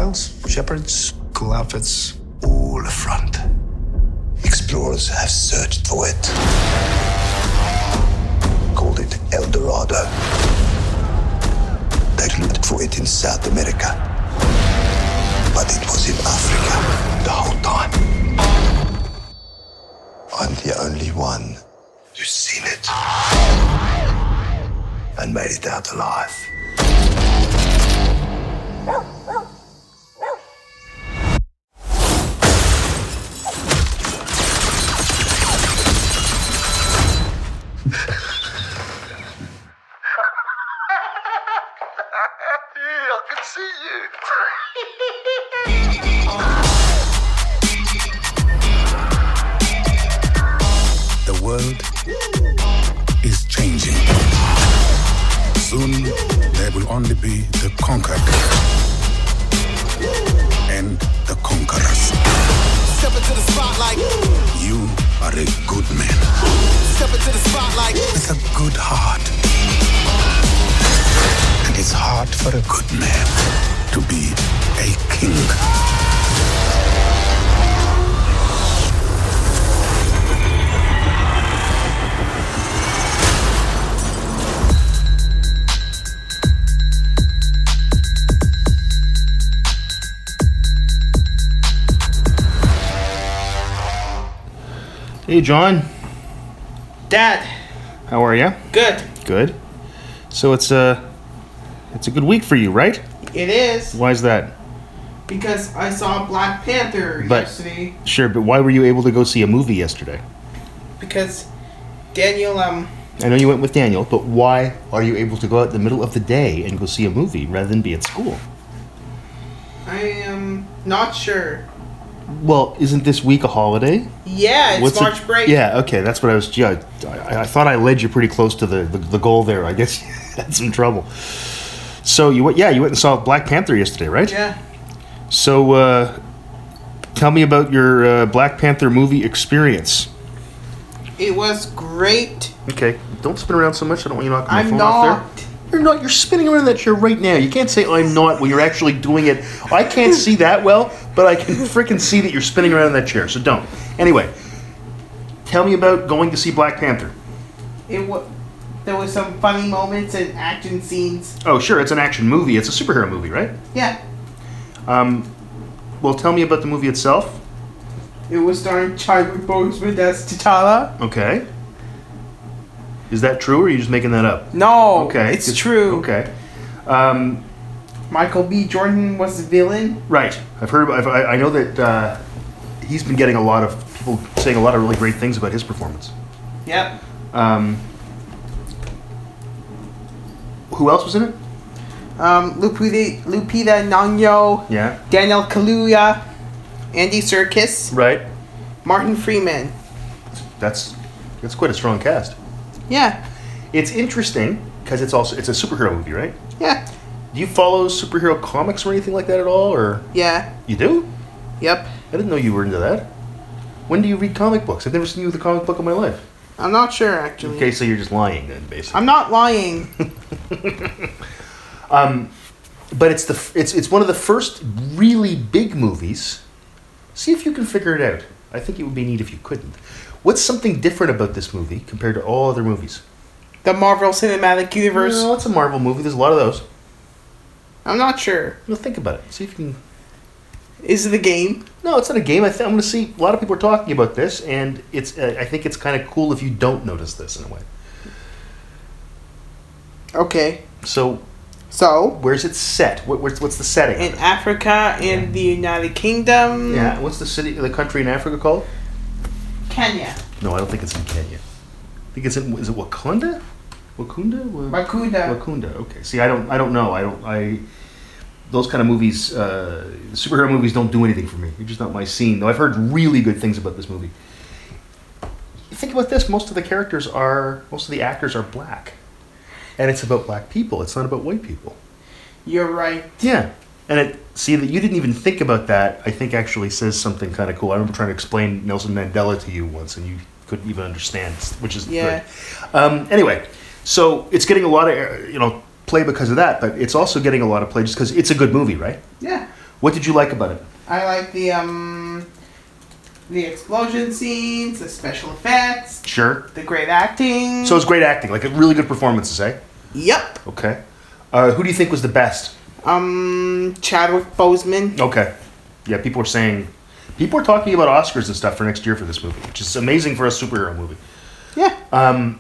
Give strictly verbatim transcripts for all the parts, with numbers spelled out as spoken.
Exiles, shepherds, cool outfits, all a front. Explorers have searched for it. Called it El Dorado. They looked for it in South America. But it was in Africa the whole time. I'm the only one who's seen it and made it out alive. I can see you. The world is changing. Soon, there will only be the conquered and the conquerors. Step into the spotlight. You are a good man. Step into the spotlight. With a good heart. And it's hard for a good man to be a king. Hey, John. Dad. How are you? Good. Good. So it's a it's a good week for you, right? It is. Why is that? Because I saw Black Panther But- yesterday. Sure, but why were you able to go see a movie yesterday? Because Daniel, um, I know you went with Daniel, but why are you able to go out in the middle of the day and go see a movie rather than be at school? I am not sure. Well, isn't this week a holiday? Yeah, it's What's March it- break. Yeah, okay, that's what I was. Yeah, I, I thought I led you pretty close to the, the, the goal there. I guess you had some trouble. So you went, yeah, you went and saw Black Panther yesterday, right? Yeah. So, uh, tell me about your uh, Black Panther movie experience. It was great. Okay, don't spin around so much. I don't want you knocking my I'm phone off not. there. You're not. You're spinning around that chair right now. You can't say I'm not when you're actually doing it. I can't see that well, but I can freaking see that you're spinning around in that chair. So don't. Anyway, tell me about going to see Black Panther. It was. There was some funny moments and action scenes. Oh, sure. It's an action movie. It's a superhero movie, right? Yeah. Um, well, tell me about the movie itself. It was starring Chadwick Boseman as T'Challa. Okay. Is that true, or are you just making that up? No. Okay. It's It's- true. Okay. Um, Michael B. Jordan was the villain. right. I've heard. I've, I I know that uh, he's been getting a lot of people saying a lot of really great things about his performance. Yep. Um, who else was in it? Um, Lupita, Lupita Nyong'o, Yeah. Daniel Kaluuya, Andy Serkis, Right. Martin Freeman. That's that's quite a strong cast. Yeah. It's interesting because it's also it's a superhero movie, right? Yeah. Do you follow superhero comics or anything like that at all, or Yeah. you do? Yep. I didn't know you were into that. When do you read comic books? I've never seen you with a comic book in my life. I'm not sure, actually. Okay, so you're just lying then, basically. I'm not lying. Um, but it's the f- it's it's one of the first really big movies. See if you can figure it out. I think it would be neat if you couldn't. What's something different about this movie compared to all other movies? The Marvel Cinematic Universe. No, it's a Marvel movie. There's a lot of those. I'm not sure. Well, think about it. See if you can. Is it a game? No, it's not a game. I th- I'm going to see a lot of people are talking about this, and it's. Uh, I think it's kind of cool if you don't notice this in a way. Okay. So, So, where's it set? What, what's, what's the setting? in of it? Africa, in the United Kingdom. Yeah. What's the city, the country in Africa called? Kenya. No, I don't think it's in Kenya. I think it's in. Is it Wakanda? Wakunda? Wa- Wakanda. Wakunda. Okay. See, I don't. I don't know. I don't. I. Those kind of movies, uh, superhero movies, don't do anything for me. They're just not my scene. Though I've heard really good things about this movie. Think about this. Most of the characters are. Most of the actors are black, and it's about black people. It's not about white people. You're right. Yeah. And it, see that you didn't even think about that. I think actually says something kind of cool. I remember trying to explain Nelson Mandela to you once, and you couldn't even understand, which is Yeah. good. Um, anyway, so it's getting a lot of uh, you know play because of that, but it's also getting a lot of play just because it's a good movie, right? Yeah. What did you like about it? I like the um, the explosion scenes, the special effects, Sure. the great acting. So it's great acting, like a really good performances, eh? Yep. Okay. Uh, who do you think was the best? Um, Chadwick Boseman. Okay. Yeah, people are saying, people are talking about Oscars and stuff for next year for this movie, which is amazing for a superhero movie. Yeah. Um,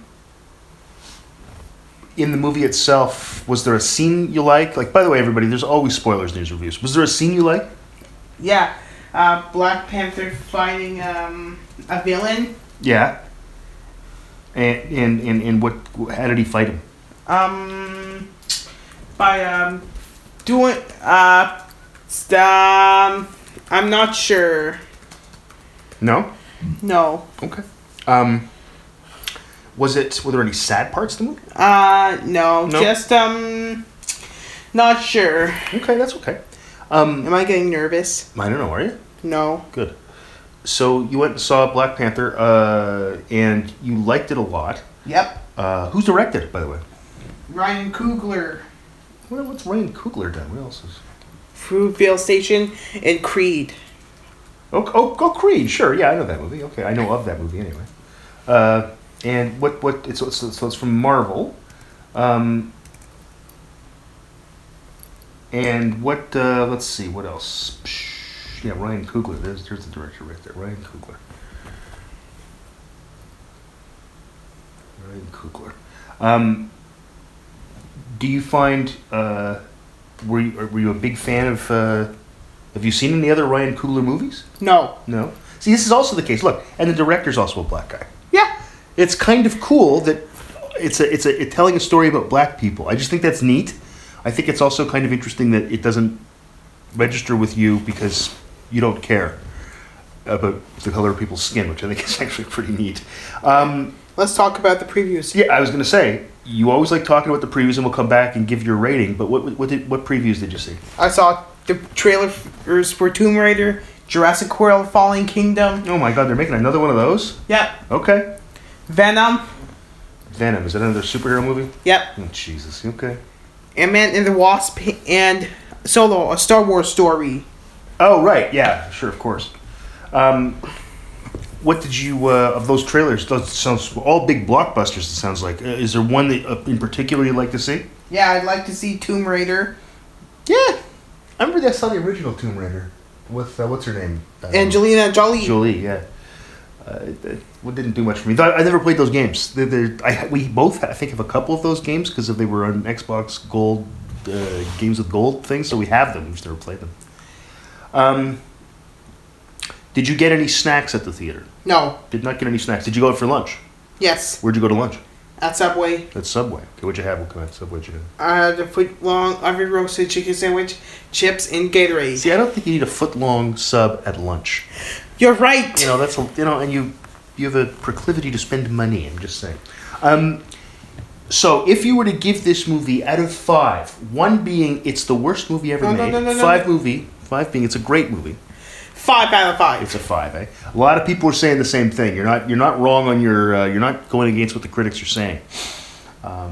in the movie itself, was there a scene you like? Like, by the way, everybody, there's always spoilers in these reviews. Was there a scene you like? Yeah. Uh, Black Panther fighting um, a villain. Yeah. And, and and and what? How did he fight him? Um, by um, doing uh, st- um, I'm not sure. No. No. Okay. Um, was it? Were there any sad parts to the movie? Uh, no. No? Just um, not sure. Okay, that's okay. Um, Am I getting nervous? I don't know. Are you? No. Good. So you went and saw Black Panther, uh, and you liked it a lot. Yep. Uh, who's directed it, by the way? Ryan Coogler. What, what's Ryan Coogler done? What else is? Fruitvale Station and Creed. Oh, oh, oh, Creed. Sure. Yeah, I know that movie. Okay, I know of that movie anyway. Uh, and what? What? It's so, so it's from Marvel. Um, and what? Uh, let's see. What else? Yeah, Ryan Coogler. There's there's the director right there. Ryan Coogler. Ryan Coogler. Um, do you find? Uh, were you were you a big fan of? Uh, have you seen any other Ryan Coogler movies? No. No. See, this is also the case. Look, and the director's also a black guy. Yeah. It's kind of cool that it's a it's a it telling a story about black people. I just think that's neat. I think it's also kind of interesting that it doesn't register with you because you don't care about the color of people's skin, which I think is actually pretty neat. Um, Let's talk about the previews. yeah, I was going to say you always like talking about the previews, and we'll come back and give your rating. But what what did, what previews did you see? I saw the trailers for Tomb Raider, Jurassic World: Fallen Kingdom. Oh my God, they're making another one of those. Yep. Okay. Venom. Venom, is that another superhero movie? Yep. Oh, Jesus. Okay. Ant-Man and the Wasp and Solo: A Star Wars Story. Oh, right. Yeah, sure, of course. Um, what did you, uh, of those trailers, those sounds all big blockbusters, it sounds like. Uh, is there one that uh, in particular you'd like to see? Yeah, I'd like to see Tomb Raider. Yeah. I remember I saw the original Tomb Raider with, uh, what's her name? Um, Angelina Jolie. Jolie, yeah. Uh, it, it didn't do much for me. Though I, I never played those games. They're, they're, I, we both, I think, have a couple of those games because they were on Xbox Gold, uh, Games with Gold things, so we have them. We just never played them. Um, did you get any snacks at the theater? No. Did not get any snacks. Did you go out for lunch? Yes. Where'd you go to lunch? At Subway. At Subway. Okay, what'd you have? What kind of Subway did you have? I had a foot long oven roasted chicken sandwich, chips, and Gatorade. See, I don't think you need a foot-long sub at lunch. You're right. You know, that's a, you know, and you you have a proclivity to spend money. I'm just saying. Um, so, if you were to give this movie out of five, one being it's the worst movie ever No, no, made, no, no, no, five no. movie, five being it's a great movie. Five out of five. It's a five, eh? A lot of people are saying the same thing. You're not you're not wrong on your uh, you're not going against what the critics are saying. Um,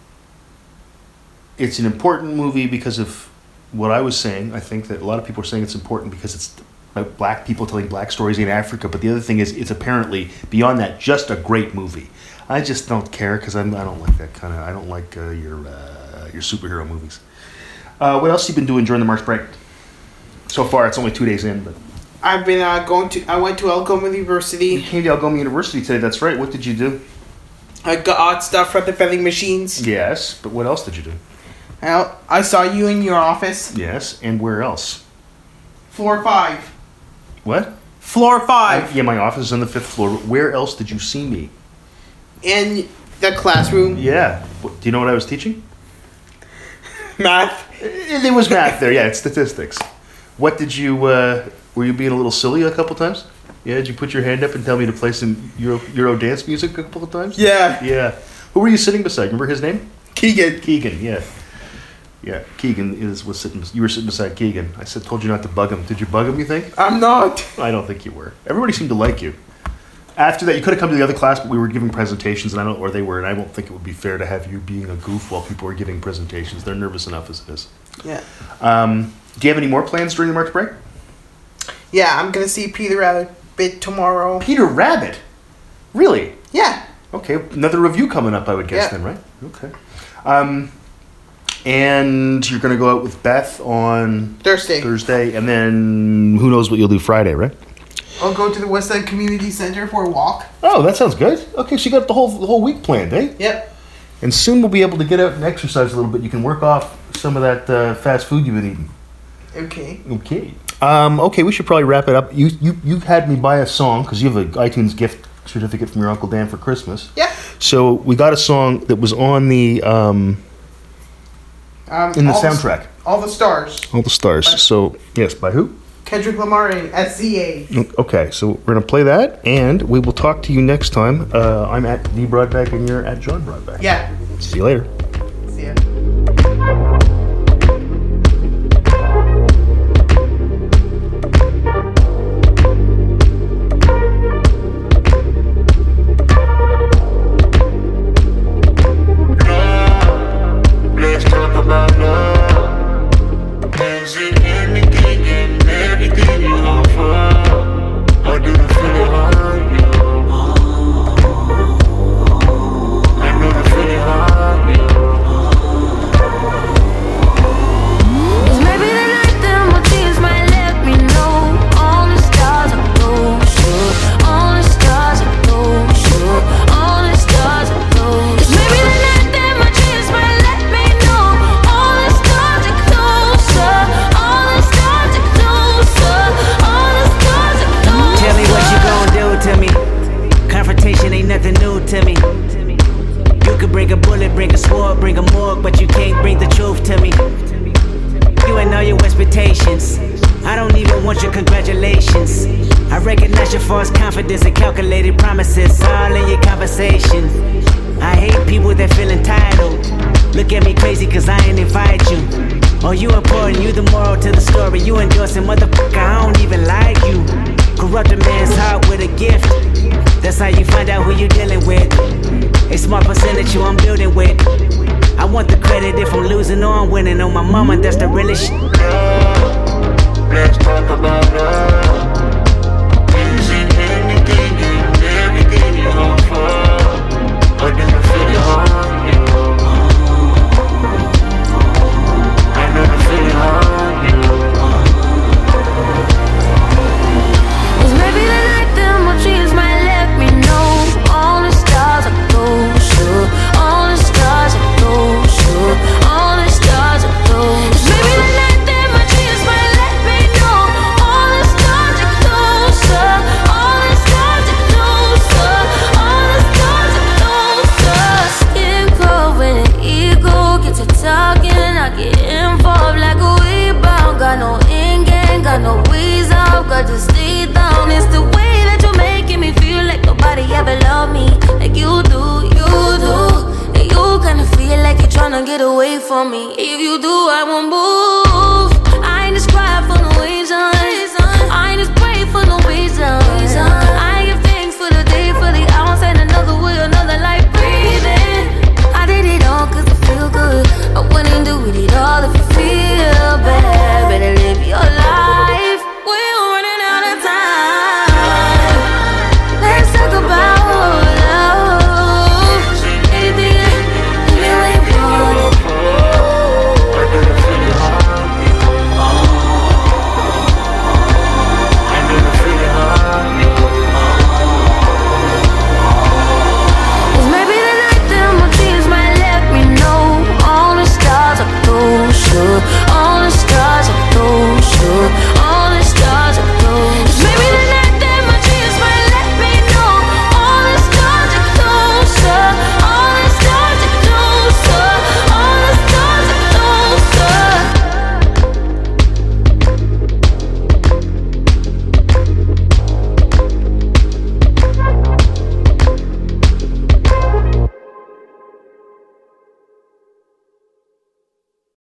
it's an important movie because of what I was saying. I think that a lot of people are saying it's important because it's about black people telling black stories in Africa. But the other thing is, it's apparently beyond that just a great movie. I just don't care because I'm I don't like that kind of I don't like uh, your uh, your superhero movies. Uh, what else have you been doing during the March break? So far, it's only two days in, but. I've been uh, going to. I went to Algoma University. You came to Algoma University today, that's right. What did you do? I got stuff from the vending machines. Yes, but what else did you do? I, I saw you in your office. Yes, and where else? Floor five. What? Floor five. Yeah, my office is on the fifth floor. Where else did you see me? In the classroom. Yeah. What, do you know what I was teaching? Math. Eh, There was math there, yeah, it's statistics. What did you, uh, were you being a little silly a couple times? Yeah, did you put your hand up and tell me to play some Euro, Euro dance music a couple of times? Yeah. Yeah. Who were you sitting beside? Remember his name? Keegan. Keegan, yeah. Yeah, Keegan is was sitting. You were sitting beside Keegan. I said, told you not to bug him. Did you bug him? You think? I'm not. I don't think you were. Everybody seemed to like you. After that, you could have come to the other class, but we were giving presentations, and I don't, or they were, and I don't think it would be fair to have you being a goof while people are giving presentations. They're nervous enough as it is. Yeah. Um, Do you have any more plans during the March break? Yeah, I'm gonna see Peter Rabbit tomorrow. Peter Rabbit? Really? Yeah. Okay, another review coming up, I would guess, Yeah. then, right? Okay. Um, and you're going to go out with Beth on Thursday. Thursday, and then who knows what you'll do Friday, right? I'll go to the West Side Community Center for a walk. Oh, that sounds good. Okay, so you got the whole the whole week planned, eh? Yep. And soon we'll be able to get out and exercise a little bit. You can work off some of that uh, fast food you've been eating. Okay. Okay. Um, okay, we should probably wrap it up. You you you had me buy a song because you have an iTunes gift certificate from your Uncle Dan for Christmas. Yeah. So we got a song that was on the um, Um, in the all soundtrack. all the stars. All the stars. By- So yes, by who? Kendrick Lamar and S Z A. Okay, so we're gonna play that, and we will talk to you next time. Uh, I'm at D Broadback, and you're at John Broadback. Yeah. See you later. See ya. Let's talk about love. Is it anything and everything you offer? Or do you feel it hard, you? I know the feeling hard, you. Cause maybe the night that my tears might let me know. All the stars are close, all the stars are close, all the stars are close. Cause maybe the night that my tears might let me know. All the stars are closer, all the stars are closer, all the stars are closer. Tell me what you gon' do to me. Confrontation ain't nothing new to me. You could bring a bullet, bring a sword, bring a morgue, but you can't bring the truth to me. You ain't all your expectations. I don't even want your congratulations. I recognize your false confidence and calculated promises all in your conversation. I hate people that feel entitled. Look at me crazy cause I ain't invite you. Oh, you important, you the moral to the story. You endorsing, motherfucker, I don't even like you. Corrupt a man's heart with a gift. That's how you find out who you dealing with. A smart percentage you I'm building with. I want the credit if I'm losing or I'm winning. On my mama, that's the realest shit. Let's talk about love. Is it anything and everything you offer? Or do you feel it hard, you? I know the feeling hard, you. Cause maybe the night that my dreams might let me know. All the stars are closer, all the stars are closer, all the stars are closer. Cause maybe the night that my dreams might let me know. All the stars are closer, all the stars are closer, all the stars are closer. Skin cold when the ego gets to talking, I get involved like a rebound. Got no in game, got no ways out, got to stay down. It's the way that you're making me feel like nobody ever loved me like you do, you do. And you kinda feel like you're tryna get away from me. If you do, I won't move.